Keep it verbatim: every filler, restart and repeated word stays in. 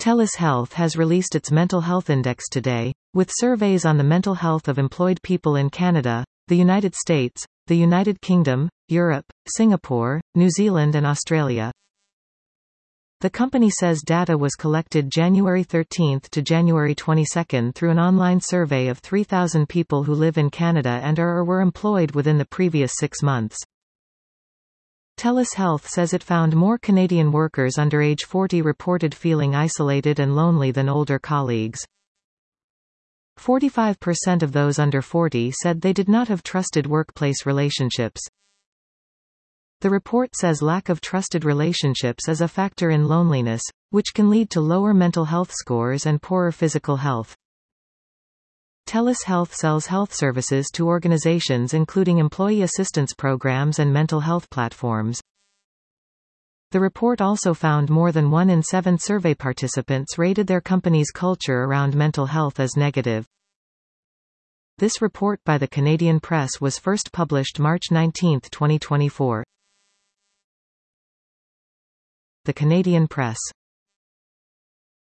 TELUS Health has released its Mental Health Index today, with surveys on the mental health of employed people in Canada, the United States, the United Kingdom, Europe, Singapore, New Zealand and Australia. The company says data was collected January thirteenth to January twenty-second through an online survey of three thousand people who live in Canada and are or were employed within the previous six months. TELUS Health says it found more Canadian workers under age forty reported feeling isolated and lonely than older colleagues. forty-five percent of those under forty said they did not have trusted workplace relationships. The report says lack of trusted relationships is a factor in loneliness, which can lead to lower mental health scores and poorer physical health. TELUS Health sells health services to organizations including employee assistance programs and mental health platforms. The report also found more than one in seven survey participants rated their company's culture around mental health as negative. This report by the Canadian Press was first published March nineteenth twenty twenty-four. The Canadian Press.